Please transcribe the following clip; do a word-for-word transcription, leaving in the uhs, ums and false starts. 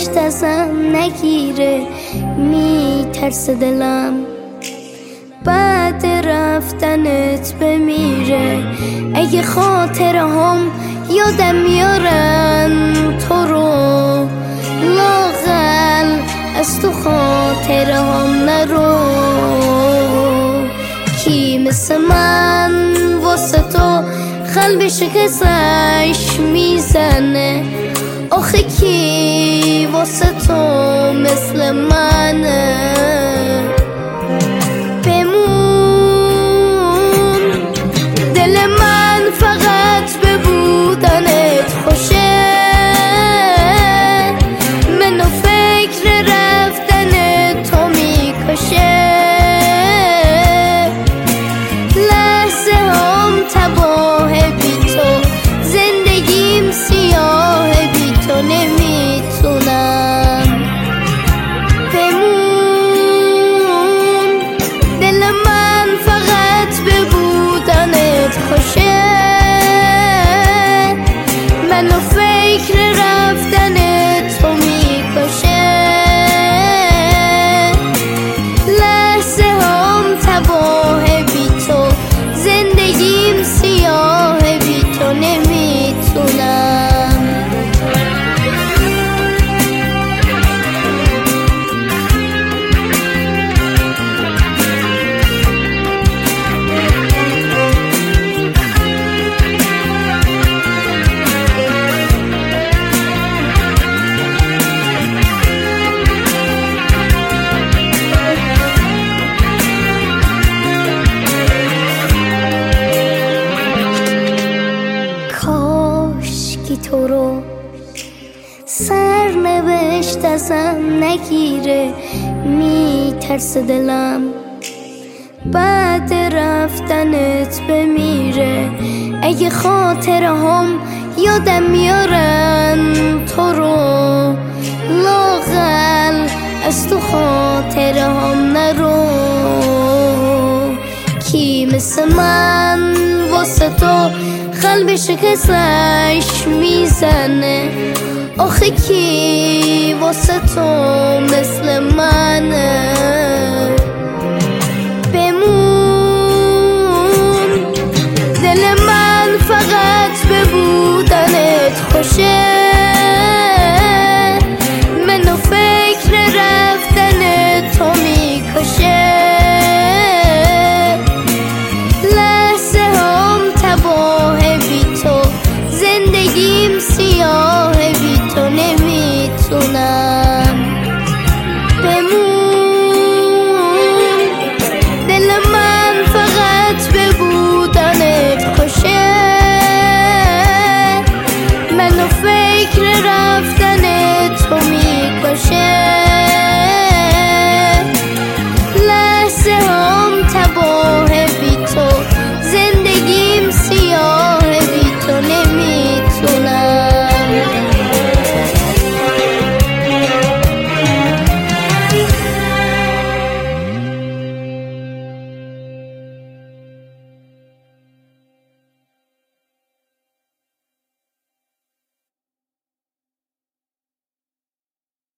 بهشت ازم نگیره، میترسه دلم بعد رفتنت بمیره. اگه خاطره هم یادم میارن تو رو، لااقل از تو خاطره هم نرو. کی مثل من واسه تو قلب شکستش میزنه؟ آخه کی واسه تو مثل منه؟ بمون دل من فقط به بودنت خوشه، منو فکر رفتن تو میکشه. لحظه هم تباه بی تو، زندگیم سیاه بی تو، نمیتونم. بمون دل من فقط به بودنت خوشه، منو فکر رفتن تو میکشه. لحظه هم تباه بی تو، زندگیم سیاه بی تو، نمیتونم. تو رو سرنوشت ازم نگیره، میترسه دلم بعد رفتنت بمیره. اگه خاطره هم یادم میارن تو رو، لااقل از تو خاطره هم نرو. کی مثل من واسه تو قلب شکستش میزنه؟ آخه کی واسه تو مثل منه؟ بمون دل من فقط به بودنت خوشه، منو فکر رفتن تو میکشه. لحظه هم تباه بی تو، زندگیم سیاه بی تو، نمیتونم. بمون دل من فقط به بودنت خوشه، منو فکر